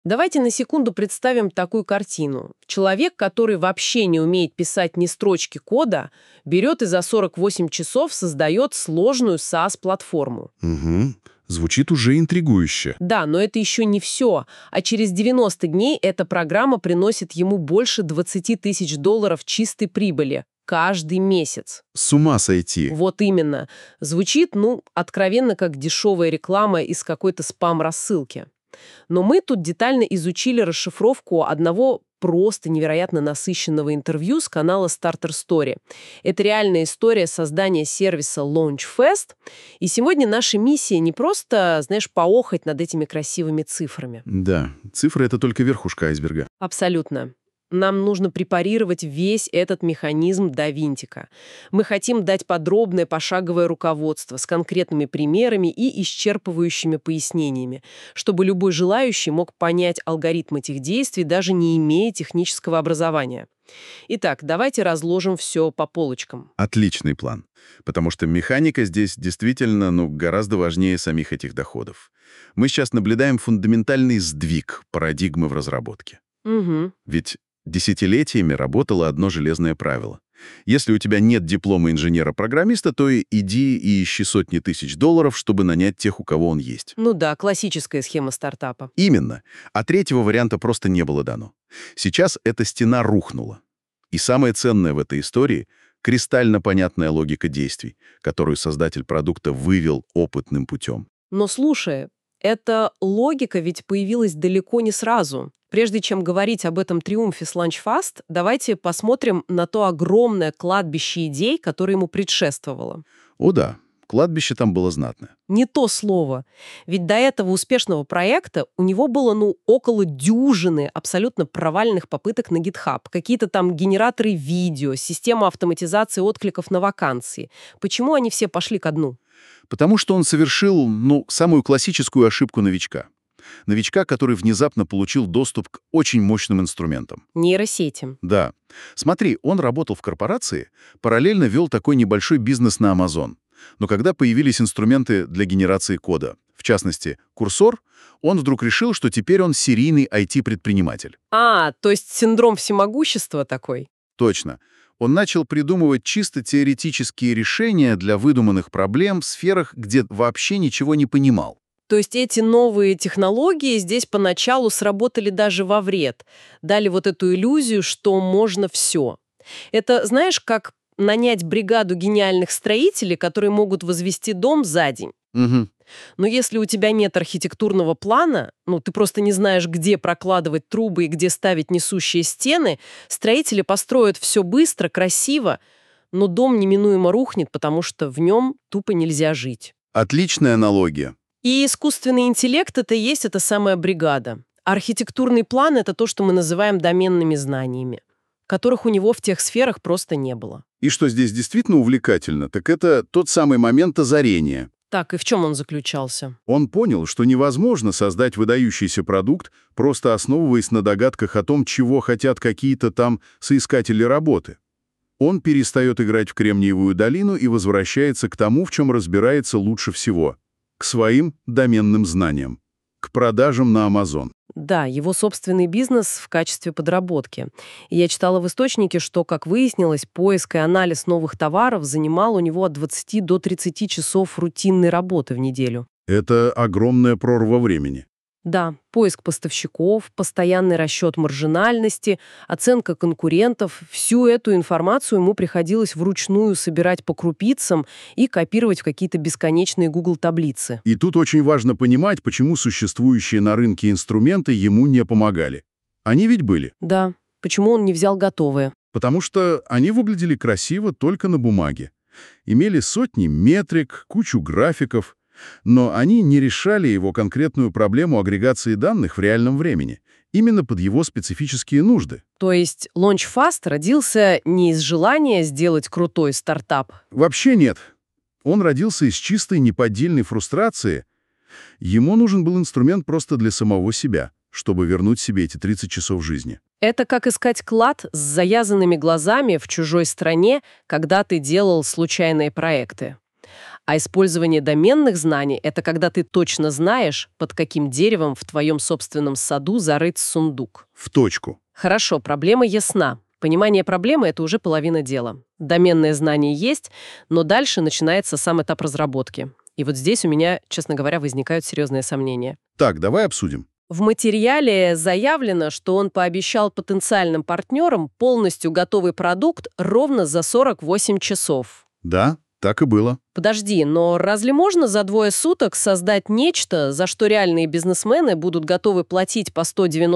Давайте на секунду представим такую картину. Человек, который вообще не умеет писать ни строчки кода, берет и за 48 часов создает сложную SaaS-платформу. Угу. Звучит уже интригующе. Да, но это еще не все. А через 90 дней эта программа приносит ему больше 20 тысяч долларов чистой прибыли каждый месяц. С ума сойти. Вот именно. Звучит, откровенно как дешевая реклама из какой-то спам-рассылки. Но мы тут детально изучили расшифровку одного просто невероятно насыщенного интервью с канала Starter Story. Это реальная история создания сервиса Launchfest. И сегодня наша миссия не просто, поохать над этими красивыми цифрами. Да, цифры — это только верхушка айсберга. Абсолютно. Нам нужно препарировать весь этот механизм до винтика. Мы хотим дать подробное пошаговое руководство с конкретными примерами и исчерпывающими пояснениями, чтобы любой желающий мог понять алгоритм этих действий, даже не имея технического образования. Итак, давайте разложим все по полочкам. Отличный план. Потому что механика здесь действительно, гораздо важнее самих этих доходов. Мы сейчас наблюдаем фундаментальный сдвиг парадигмы в разработке. Угу. Ведь десятилетиями работало одно железное правило. Если у тебя нет диплома инженера-программиста, то иди и ищи сотни тысяч долларов, чтобы нанять тех, у кого он есть. Да, классическая схема стартапа. Именно. А третьего варианта просто не было дано. Сейчас эта стена рухнула. И самое ценное в этой истории — кристально понятная логика действий, которую создатель продукта вывел опытным путем. Но слушай, эта логика ведь появилась далеко не сразу. Прежде чем говорить об этом триумфе с Launchfast, давайте посмотрим на то огромное кладбище идей, которое ему предшествовало. О да, кладбище там было знатное. Не то слово. Ведь до этого успешного проекта у него было, около дюжины абсолютно провальных попыток на GitHub. Какие-то там генераторы видео, система автоматизации откликов на вакансии. Почему они все пошли ко дну? Потому что он совершил, самую классическую ошибку новичка. Новичка, который внезапно получил доступ к очень мощным инструментам. Нейросети. Да. Смотри, он работал в корпорации, параллельно вел такой небольшой бизнес на Amazon. Но когда появились инструменты для генерации кода, в частности, курсор, он вдруг решил, что теперь он серийный IT-предприниматель. То есть синдром всемогущества такой? Точно. Он начал придумывать чисто теоретические решения для выдуманных проблем в сферах, где вообще ничего не понимал. То есть эти новые технологии здесь поначалу сработали даже во вред, дали вот эту иллюзию, что можно все. Это, знаешь, как нанять бригаду гениальных строителей, которые могут возвести дом за день. Угу. Но если у тебя нет архитектурного плана, ты просто не знаешь, где прокладывать трубы и где ставить несущие стены, строители построят все быстро, красиво, но дом неминуемо рухнет, потому что в нем тупо нельзя жить. Отличная аналогия. И искусственный интеллект — это и есть эта самая бригада. Архитектурный план — это то, что мы называем доменными знаниями, которых у него в тех сферах просто не было. И что здесь действительно увлекательно, так это тот самый момент озарения. Так, и в чем он заключался? Он понял, что невозможно создать выдающийся продукт, просто основываясь на догадках о том, чего хотят какие-то там соискатели работы. Он перестает играть в Кремниевую долину и возвращается к тому, в чем разбирается лучше всего — к своим доменным знаниям, к продажам на Amazon. Да, его собственный бизнес в качестве подработки. И я читала в источнике, что, как выяснилось, поиск и анализ новых товаров занимал у него от 20 до 30 часов рутинной работы в неделю. Это огромная прорва времени. Да, поиск поставщиков, постоянный расчет маржинальности, оценка конкурентов — всю эту информацию ему приходилось вручную собирать по крупицам и копировать в какие-то бесконечные Google-таблицы. И тут очень важно понимать, почему существующие на рынке инструменты ему не помогали. Они ведь были. Да, почему он не взял готовые? Потому что они выглядели красиво только на бумаге. Имели сотни метрик, кучу графиков, но они не решали его конкретную проблему агрегации данных в реальном времени, именно под его специфические нужды. То есть Launchfast родился не из желания сделать крутой стартап? Вообще нет. Он родился из чистой неподдельной фрустрации. Ему нужен был инструмент просто для самого себя, чтобы вернуть себе эти 30 часов жизни. Это как искать клад с завязанными глазами в чужой стране, когда ты делал случайные проекты. А использование доменных знаний — это когда ты точно знаешь, под каким деревом в твоем собственном саду зарыт сундук. В точку. Хорошо, проблема ясна. Понимание проблемы — это уже половина дела. Доменные знания есть, но дальше начинается сам этап разработки. И вот здесь у меня, честно говоря, возникают серьезные сомнения. Так, давай обсудим. В материале заявлено, что он пообещал потенциальным партнерам полностью готовый продукт ровно за 48 часов. Да, так и было. Подожди, но разве можно за 2 суток создать нечто, за что реальные бизнесмены будут готовы платить по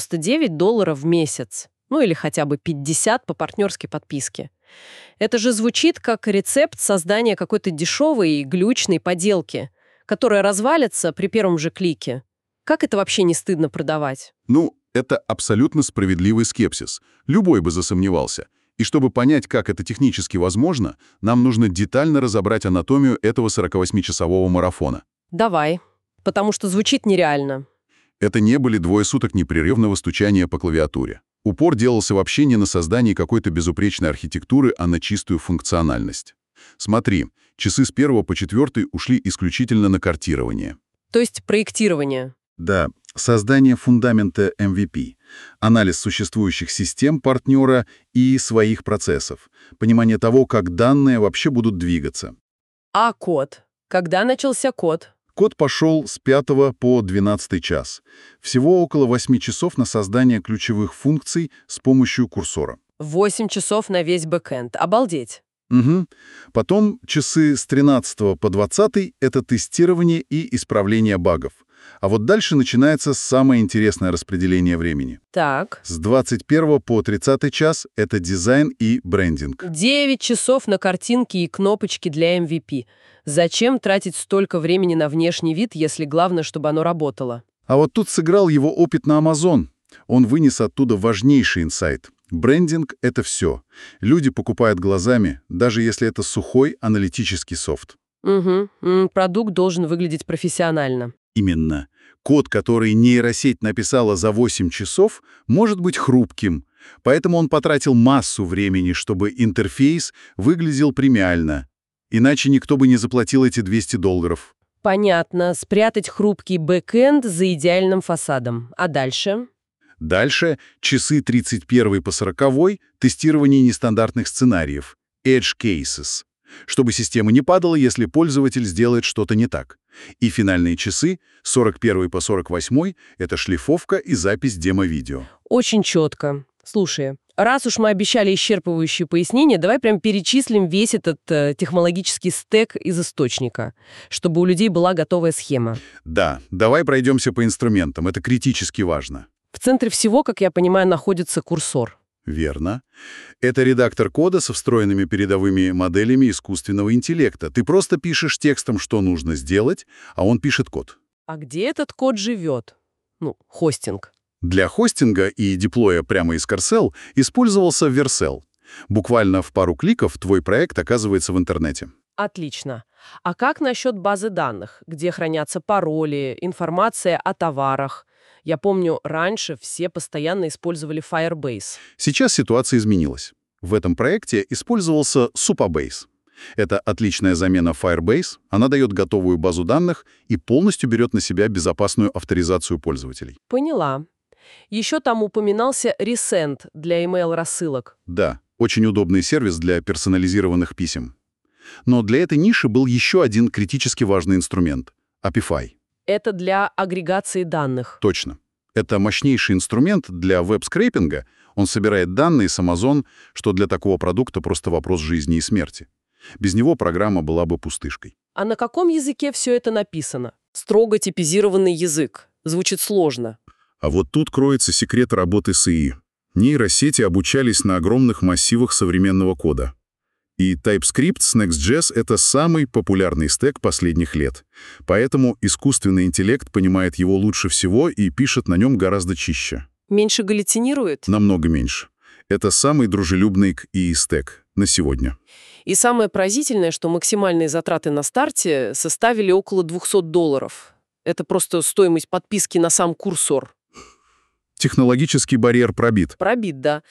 $199 в месяц? Ну или хотя бы 50 по партнерской подписке. Это же звучит как рецепт создания какой-то дешевой и глючной поделки, которая развалится при первом же клике. Как это вообще не стыдно продавать? Ну, это абсолютно справедливый скепсис. Любой бы засомневался. И чтобы понять, как это технически возможно, нам нужно детально разобрать анатомию этого 48-часового марафона. Давай, потому что звучит нереально. Это не были 2 суток непрерывного стучания по клавиатуре. Упор делался вообще не на создании какой-то безупречной архитектуры, а на чистую функциональность. Смотри, часы с 1 по 4 ушли исключительно на картирование. То есть проектирование. Да, создание фундамента MVP, анализ существующих систем партнера и своих процессов, понимание того, как данные вообще будут двигаться. А код? Когда начался код? Код пошел с 5 по 12 час. Всего около 8 часов на создание ключевых функций с помощью курсора. 8 часов на весь бэкэнд. Обалдеть. Угу. Потом часы с 13 по 20 — это тестирование и исправление багов. А вот дальше начинается самое интересное распределение времени. Так. С 21 по 30 час — это дизайн и брендинг. 9 часов на картинки и кнопочки для MVP. Зачем тратить столько времени на внешний вид, если главное, чтобы оно работало? А вот тут сыграл его опыт на Amazon. Он вынес оттуда важнейший инсайт. Брендинг — это все. Люди покупают глазами, даже если это сухой аналитический софт. Угу. Продукт должен выглядеть профессионально. Именно. Код, который нейросеть написала за 8 часов, может быть хрупким. Поэтому он потратил массу времени, чтобы интерфейс выглядел премиально. Иначе никто бы не заплатил эти $200. Понятно. Спрятать хрупкий бэкэнд за идеальным фасадом. А дальше? Дальше часы 31 по 40 тестирование нестандартных сценариев, edge cases, чтобы система не падала, если пользователь сделает что-то не так. И финальные часы 41 по 48 это шлифовка и запись демо-видео. Очень четко. Слушай, раз уж мы обещали исчерпывающие пояснения, давай прям перечислим весь этот технологический стэк из источника, чтобы у людей была готовая схема. Да, давай пройдемся по инструментам, это критически важно. В центре всего, как я понимаю, находится курсор. Верно. Это редактор кода со встроенными передовыми моделями искусственного интеллекта. Ты просто пишешь текстом, что нужно сделать, а он пишет код. А где этот код живет? Ну, хостинг. Для хостинга и деплоя прямо из Carcel использовался Vercel. Буквально в пару кликов твой проект оказывается в интернете. Отлично. А как насчет базы данных, где хранятся пароли, информация о товарах? Я помню, раньше все постоянно использовали Firebase. Сейчас ситуация изменилась. В этом проекте использовался Supabase. Это отличная замена Firebase, она дает готовую базу данных и полностью берет на себя безопасную авторизацию пользователей. Поняла. Еще там упоминался Resend для email-рассылок. Да, очень удобный сервис для персонализированных писем. Но для этой ниши был еще один критически важный инструмент — Apify. Это для агрегации данных. Точно. Это мощнейший инструмент для веб-скрейпинга. Он собирает данные с Amazon, что для такого продукта просто вопрос жизни и смерти. Без него программа была бы пустышкой. А на каком языке все это написано? Строго типизированный язык. Звучит сложно. А вот тут кроется секрет работы с ИИ. Нейросети обучались на огромных массивах современного кода. И TypeScript с Next.js — это самый популярный стэк последних лет. Поэтому искусственный интеллект понимает его лучше всего и пишет на нем гораздо чище. Меньше галлюцинирует? Намного меньше. Это самый дружелюбный к ИИ стэк на сегодня. И самое поразительное, что максимальные затраты на старте составили около $200. Это просто стоимость подписки на сам курсор. Технологический барьер пробит. Пробит, да.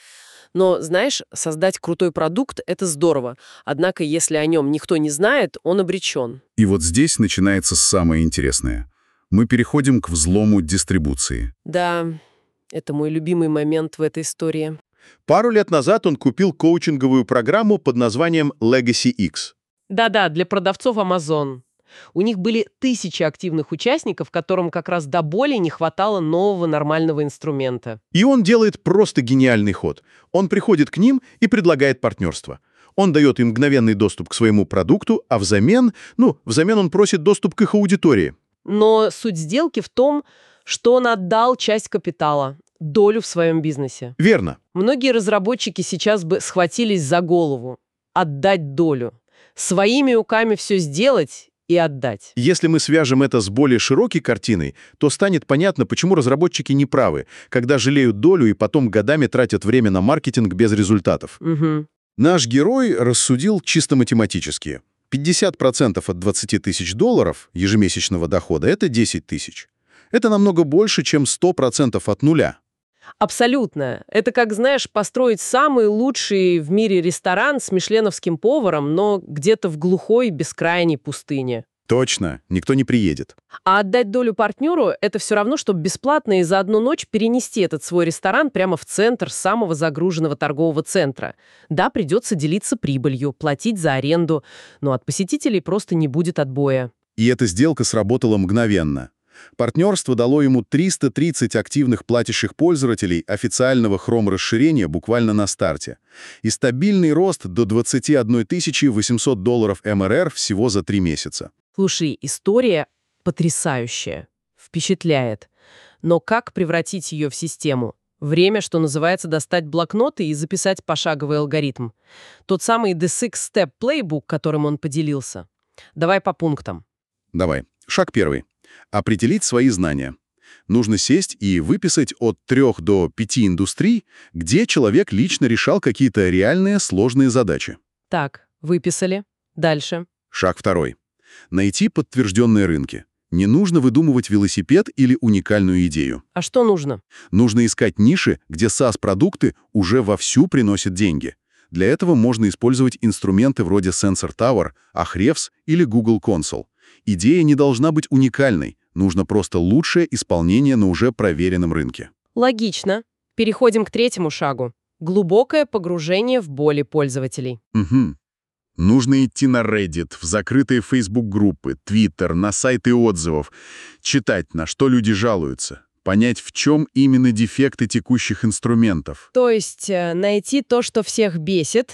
Но, знаешь, создать крутой продукт — это здорово. Однако, если о нем никто не знает, он обречен. И вот здесь начинается самое интересное. Мы переходим к взлому дистрибуции. Да, это мой любимый момент в этой истории. Пару лет назад он купил коучинговую программу под названием Legacy X. Да-да, для продавцов Amazon. У них были тысячи активных участников, которым как раз до боли не хватало нового нормального инструмента. И он делает просто гениальный ход. Он приходит к ним и предлагает партнерство. Он дает им мгновенный доступ к своему продукту, а взамен он просит доступ к их аудитории. Но суть сделки в том, что он отдал часть капитала, долю в своем бизнесе. Верно. Многие разработчики сейчас бы схватились за голову. Отдать долю. Своими руками все сделать и отдать. Если мы свяжем это с более широкой картиной, то станет понятно, почему разработчики не правы, когда жалеют долю и потом годами тратят время на маркетинг без результатов. Угу. Наш герой рассудил чисто математически. 50% от 20 тысяч долларов ежемесячного дохода — это 10 тысяч. Это намного больше, чем 100% от нуля. Абсолютно. Это как, знаешь, построить самый лучший в мире ресторан с мишленовским поваром, но где-то в глухой, бескрайней пустыне. Точно, никто не приедет. А отдать долю партнеру — это все равно, чтобы бесплатно и за одну ночь перенести этот свой ресторан прямо в центр самого загруженного торгового центра. Да, придется делиться прибылью, платить за аренду, но от посетителей просто не будет отбоя. И эта сделка сработала мгновенно. Партнерство дало ему 330 активных платящих пользователей официального Chrome-расширения буквально на старте. И стабильный рост до 21 800 долларов МРР всего за 3 месяца. Слушай, история потрясающая, впечатляет. Но как превратить ее в систему? Время, что называется, достать блокноты и записать пошаговый алгоритм. Тот самый The Six Step Playbook, которым он поделился. Давай по пунктам. Давай. Шаг первый. Определить свои знания. Нужно сесть и выписать от 3 до 5 индустрий, где человек лично решал какие-то реальные сложные задачи. Так, выписали. Дальше. Шаг второй. Найти подтвержденные рынки. Не нужно выдумывать велосипед или уникальную идею. А что нужно? Нужно искать ниши, где SaaS-продукты уже вовсю приносят деньги. Для этого можно использовать инструменты вроде Sensor Tower, Ahrefs или Google Console. Идея не должна быть уникальной, нужно просто лучшее исполнение на уже проверенном рынке. Логично. Переходим к третьему шагу. Глубокое погружение в боли пользователей. Угу. Нужно идти на Reddit, в закрытые Facebook-группы, Twitter, на сайты отзывов, читать, на что люди жалуются, понять, в чем именно дефекты текущих инструментов. То есть найти то, что всех бесит,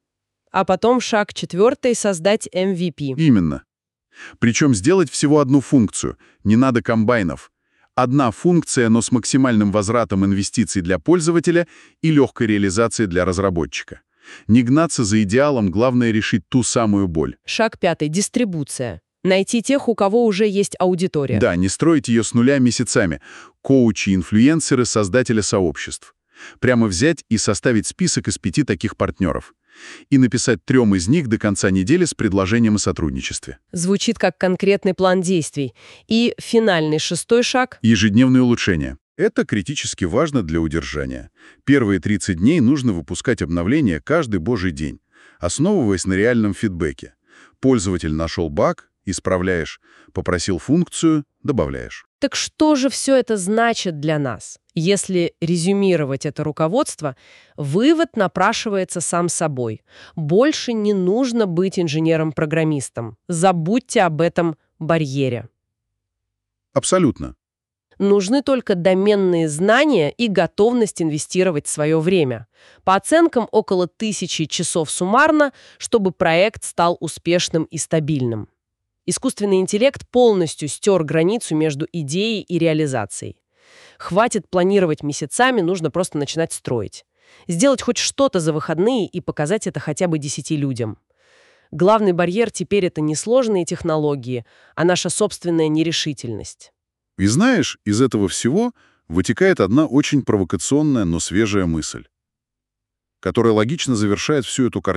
а потом шаг четвертый — создать MVP. Именно. Причем сделать всего одну функцию, не надо комбайнов. Одна функция, но с максимальным возвратом инвестиций для пользователя и легкой реализацией для разработчика. Не гнаться за идеалом, главное решить ту самую боль. Шаг пятый — дистрибуция. Найти тех, у кого уже есть аудитория. Да, не строить ее с нуля месяцами. Коучи, инфлюенсеры, создатели сообществ. Прямо взять и составить список из 5 таких партнеров. И написать 3 из них до конца недели с предложением о сотрудничестве. Звучит как конкретный план действий. И финальный 6-й шаг. Ежедневные улучшения. Это критически важно для удержания. Первые 30 дней нужно выпускать обновления каждый божий день, основываясь на реальном фидбэке. Пользователь нашел баг — исправляешь, попросил функцию — добавляешь. Так что же все это значит для нас? Если резюмировать это руководство, вывод напрашивается сам собой. Больше не нужно быть инженером-программистом. Забудьте об этом барьере. Абсолютно. Нужны только доменные знания и готовность инвестировать свое время. По оценкам, около 1000 часов суммарно, чтобы проект стал успешным и стабильным. Искусственный интеллект полностью стер границу между идеей и реализацией. Хватит планировать месяцами, нужно просто начинать строить. Сделать хоть что-то за выходные и показать это хотя бы 10 людям. Главный барьер теперь — это не сложные технологии, а наша собственная нерешительность. И знаешь, из этого всего вытекает одна очень провокационная, но свежая мысль, которая логично завершает всю эту картину.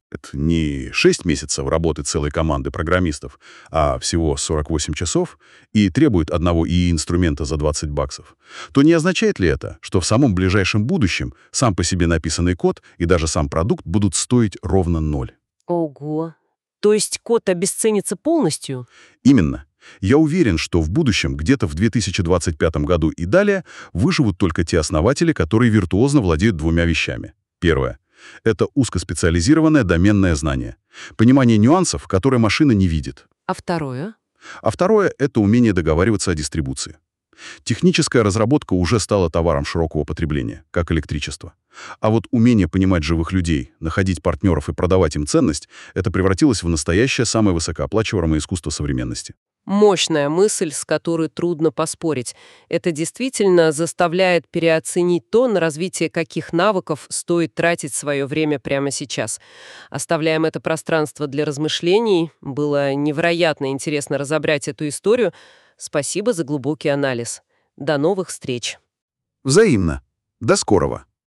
Это не 6 месяцев работы целой команды программистов, а всего 48 часов и требует одного ИИ-инструмента за $20, то не означает ли это, что в самом ближайшем будущем сам по себе написанный код и даже сам продукт будут стоить ровно 0? Ого. То есть код обесценится полностью? Именно. Я уверен, что в будущем, где-то в 2025 году и далее, выживут только те основатели, которые виртуозно владеют двумя вещами. Первое. Это узкоспециализированное доменное знание. Понимание нюансов, которые машина не видит. А второе? А второе — это умение договариваться о дистрибуции. Техническая разработка уже стала товаром широкого потребления, как электричество. А вот умение понимать живых людей, находить партнеров и продавать им ценность — это превратилось в настоящее самое высокооплачиваемое искусство современности. Мощная мысль, с которой трудно поспорить. Это действительно заставляет переоценить то, на развитие каких навыков стоит тратить свое время прямо сейчас. Оставляем это пространство для размышлений. Было невероятно интересно разобрать эту историю. Спасибо за глубокий анализ. До новых встреч. Взаимно. До скорого.